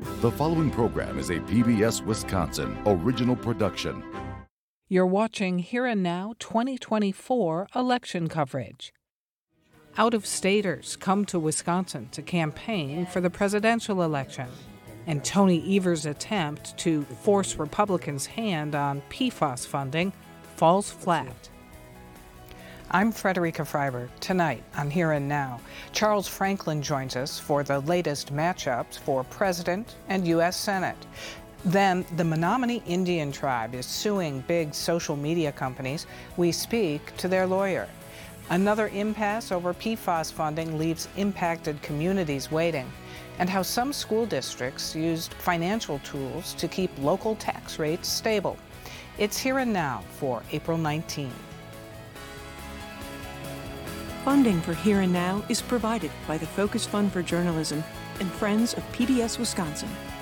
The following program is a PBS Wisconsin original production. You're watching Here and Now 2024 election coverage. Out-of-staters come to Wisconsin to campaign for the presidential election, and Tony Evers' attempt to force Republicans' hand on PFAS funding falls flat. I'm Frederica Freiberg. Tonight on Here and Now, Charles Franklin joins us for the latest matchups for President and U.S. Senate. Then, the Menominee Indian tribe is suing big social media companies. We speak to their lawyer. Another impasse over PFAS funding leaves impacted communities waiting, and how some school districts used financial tools to keep local tax rates stable. It's Here and Now for April 19. Funding for Here and Now is provided by the Focus Fund for Journalism and Friends of PBS Wisconsin.